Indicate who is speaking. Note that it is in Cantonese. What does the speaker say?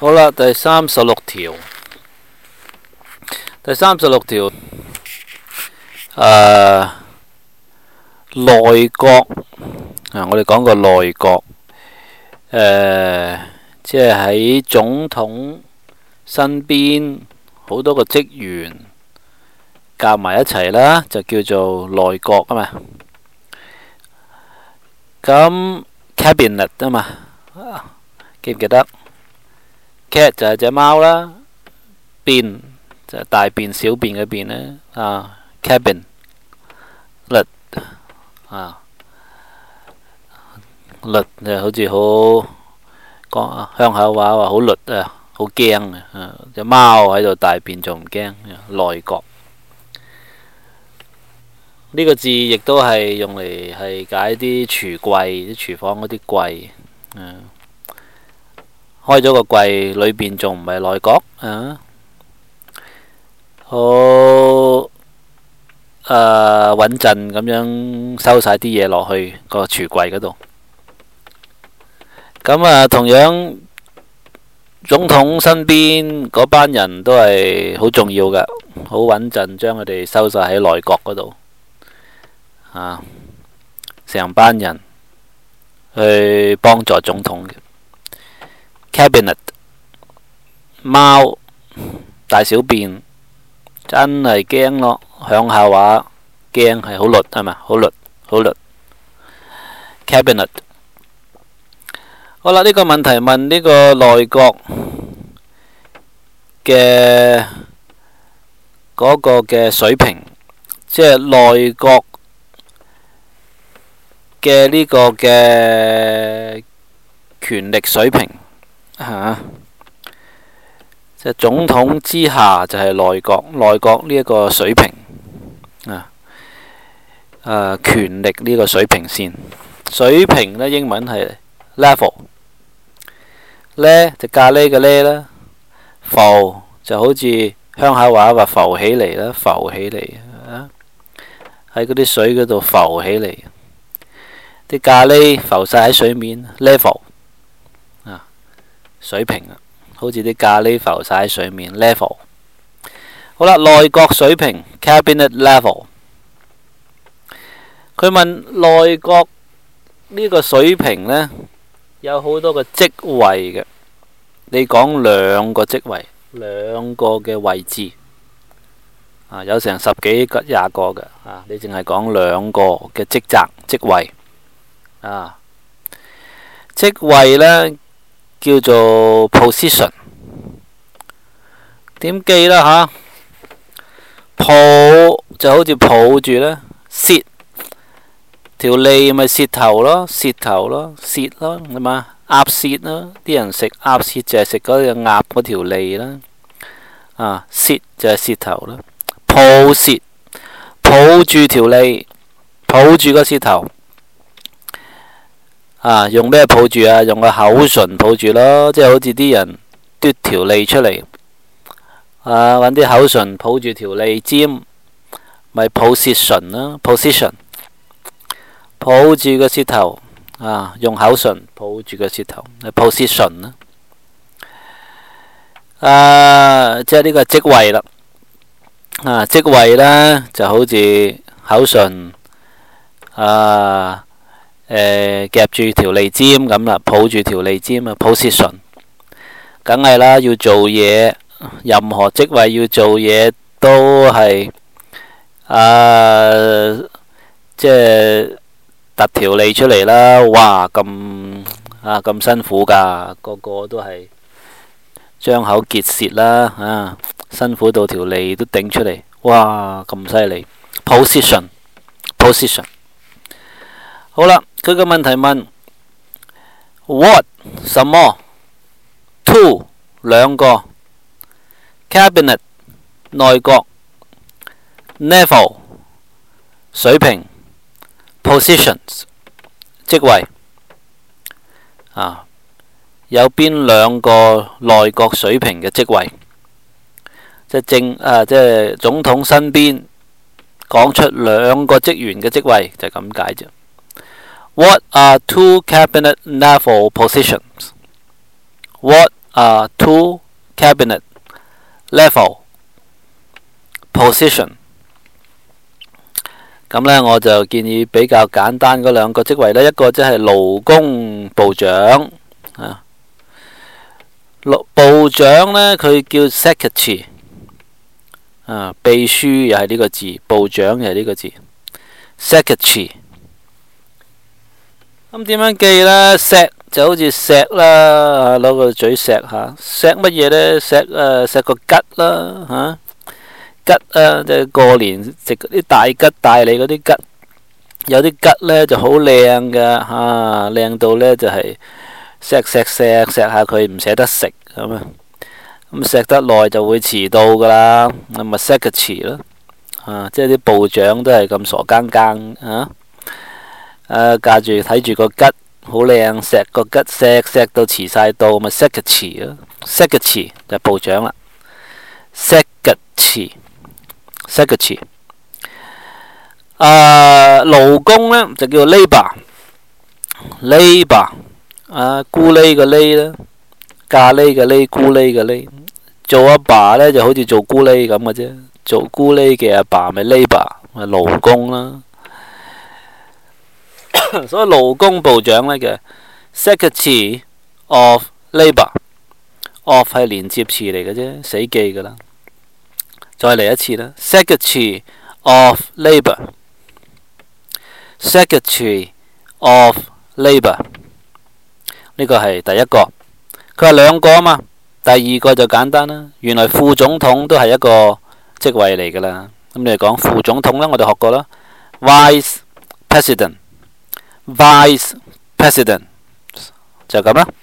Speaker 1: 好啦，第36條，第36條，內閣我哋講過內閣，即係喺總統身邊好多個職員夾埋一齊啦，就叫做內閣啊嘛。咁 cabinet 啊嘛，記唔記得 ？cat 就係隻貓啦，便就係大便小便嘅便咧cabinet 律就好似好講鄉下話好律好驚啊！隻貓喺度大便仲唔驚？內閣呢個字亦都係用嚟係解啲櫥櫃，啲廚房嗰啲櫃，開咗個櫃裏邊仲唔係內閣好穩陣咁樣收晒啲嘢落去個櫥櫃嗰度。咁同樣總統身邊嗰班人都係好重要嘅，好穩陣將佢哋收晒喺內閣嗰度。成班人去幫助總統嘅 cabinet 貓大小便真係驚咯，鄉下話驚係好律係咪？好律 cabinet。 好啦，呢個問題問呢個內閣嘅嗰個嘅水平，即係內閣嘅呢個嘅權力水平即係總統之下就係內閣呢一個水平權力呢個水平線。水平呢，英文係 level， 呢就咖喱嘅呢啦，浮就好似鄉下話浮起嚟啦，浮起嚟喺嗰啲水嗰度浮起嚟。啲咖喱浮晒喺水面 level 水平好似啲咖喱浮晒喺水面 level。 好啦，內閣水平 cabinet level。 佢問內閣呢個水平呢，有好多個職位嘅，你講兩個職位，兩個嘅位置有成10幾20個嘅你淨係講兩個嘅職責職位職位呢叫做 position。 點記啦抱就好似抱住呢 sit 條脷咪舌頭咯，舌咯，係嘛？鴨舌咯，啲人食鴨舌就係食嗰隻鴨嗰條脷啦舌就係舌頭啦。抱舌抱住條脷，抱住個舌頭用咩抱住用個口唇抱住咯，即係好似啲人嘟條脷出嚟搵啲口唇抱住條脷尖，咪 position 啦 position。 抱住個舌頭用口唇抱住個舌頭 position 啦即係呢個職位啦職位呢就好似口唇夾住條脷尖咁啦，抱住條脷尖position。 梗係啦，要做嘢，任何職位要做嘢都係即係突條脷出嚟啦。哇咁辛苦噶，個個都係張口結舌啦辛苦到條脷都頂出嚟，哇咁犀利 position。 好啦，佢個問題問 what 什麼 two 兩個 cabinet 內閣 level 水平 positions 職位有邊兩個內閣水平嘅職位？即係總統身邊講出兩個職員嘅職位就係咁解啫。What are two cabinet level positions? What to cabinet level position。咁呢，我就建議比較簡單嗰兩個職位呢，一個即係勞工部長啊，部長呢，佢叫 secretary 啊，秘書又係呢個字，部長又係呢個字 secretary。咁點樣記呢？錫就好似錫啦，攞個嘴錫下，錫乜嘢呢？錫個吉啦，吉即係過年食嗰啲大吉大利嗰啲吉，有啲吉呢就好靚㗎，靚到呢就係錫下佢唔捨得食咁啊！咁錫得耐就會遲到㗎啦，咁咪secretary咯，即係啲部長都係咁傻更更架住睇住個吉好靚，錫個吉錫到遲晒到，咪 secretary 咯。secretary 就係部長啦。secretary 勞工呢就叫 labour 咕喱個喱啦，咖喱嘅喱，咕喱嘅喱。做阿爸呢就好似做咕喱咁嘅啫，做咕喱嘅阿爸咪 labour 咪勞工啦。所以勞工部長呢嘅 Secretary of Labour，of 係連接詞嚟嘅啫，死記噶啦。再嚟一次啦 ，Secretary of Labour，Secretary of Labour， 呢個係第一個。佢話兩個啊嘛，第二個就簡單啦。原來副總統都係一個職位嚟噶啦。咁你講副總統呢，我哋學過啦 ，Vice President。Vice President 就咁啦。